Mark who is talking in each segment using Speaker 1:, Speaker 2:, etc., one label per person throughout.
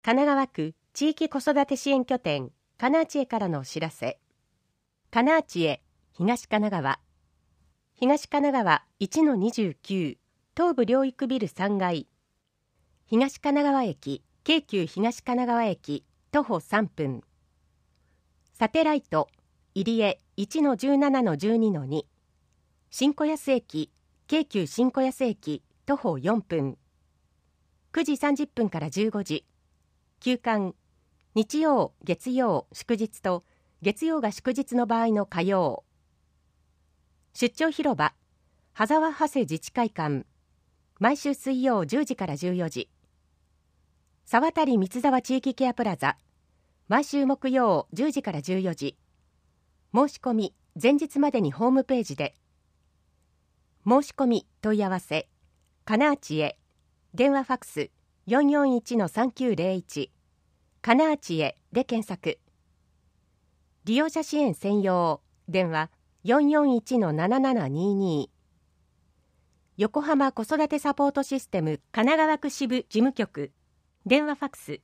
Speaker 1: 神奈川区地域子育て支援拠点かなあちえからのお知らせ。かなあちえ東神奈川、東神奈川 1-29 東部療育ビル3階、東神奈川駅京急東神奈川駅徒歩3分、サテライト入江 1-17-12-2 新小安駅京急新小安駅徒歩4分、9時30分から15時、休館日曜月曜祝日と月曜が祝日の場合の火曜、出張広場羽沢長谷自治会館毎週水曜10時から14時、沢渡三沢地域ケアプラザ毎週木曜10時から14時、申し込み前日までにホームページで。申し込み問い合わせかなあちえ、電話ファックス 441-3901 かなあちえで検索。利用者支援専用電話 441-7722、 横浜子育てサポートシステム神奈川区支部事務局電話ファックス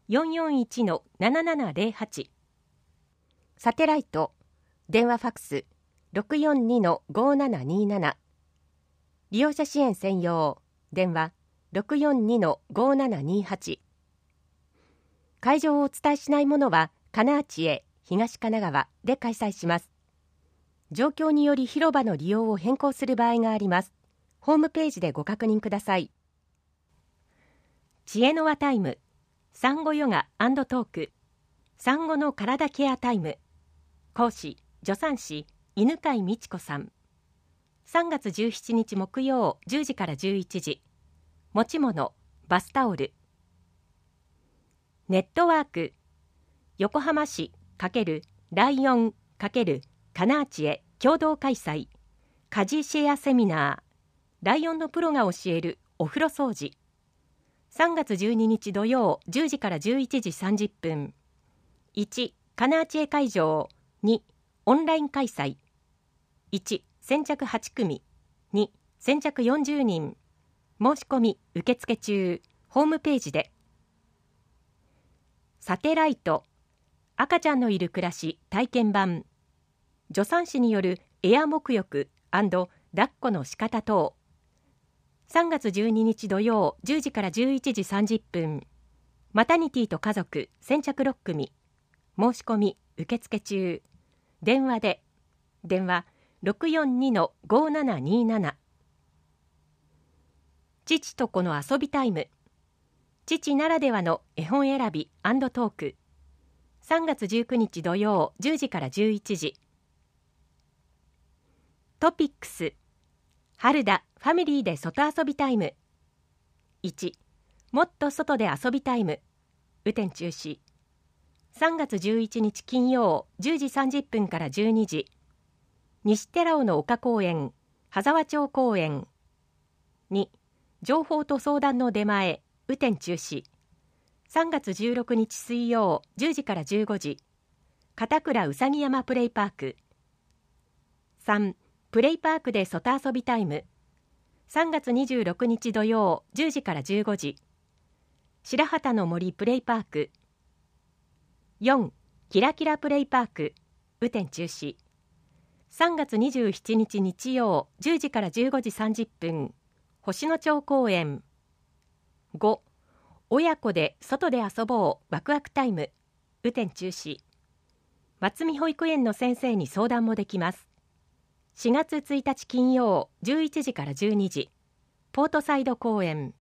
Speaker 1: 441-7708、 サテライト電話ファックス 642-5727、 利用者支援専用電話 642-5728。 会場をお伝えしないものはかなあちえ東神奈川で開催します。状況により広場の利用を変更する場合があります。ホームページでご確認ください。知恵の輪タイム、産後ヨガ&トーク、産後の体ケアタイム、講師助産師犬飼美智子さん。3月17日木曜10時から11時、持ち物バスタオル。ネットワーク横浜市×ライオン×かなあちえ共同開催家事シェアセミナー、ライオンのプロが教えるお風呂掃除。3月12日土曜10時から11時30分。1、かなあちえ会場。2、オンライン開催。1、先着8組。2、先着40人。申し込み受付中。ホームページで。サテライト赤ちゃんのいる暮らし体験版、助産師によるエア沐浴&抱っこの仕方等。3月12日土曜10時から11時30分。マタニティと家族先着6組。申し込み受付中。電話で。電話 642-5727。 父と子の遊びタイム、父ならではの絵本選び&トーク。3月19日土曜10時から11時。トピックス春だファミリーで外遊びタイム。1、もっと外で遊びタイム雨天中止。3月11日金曜10時30分から12時、西寺尾の丘公園羽沢町公園。2、情報と相談の出前雨天中止。3月16日水曜10時から15時、片倉うさぎ山プレイパーク。3、プレイパークで外遊びタイム。3月26日土曜10時から15時、白畑の森プレイパーク。4、キラキラプレイパーク雨天中止。3月27日日曜10時から15時30分、星野町公園。5、親子で外で遊ぼうワクワクタイム雨天中止。松見保育園の先生に相談もできます。4月1日金曜11時から12時、ポートサイド公園。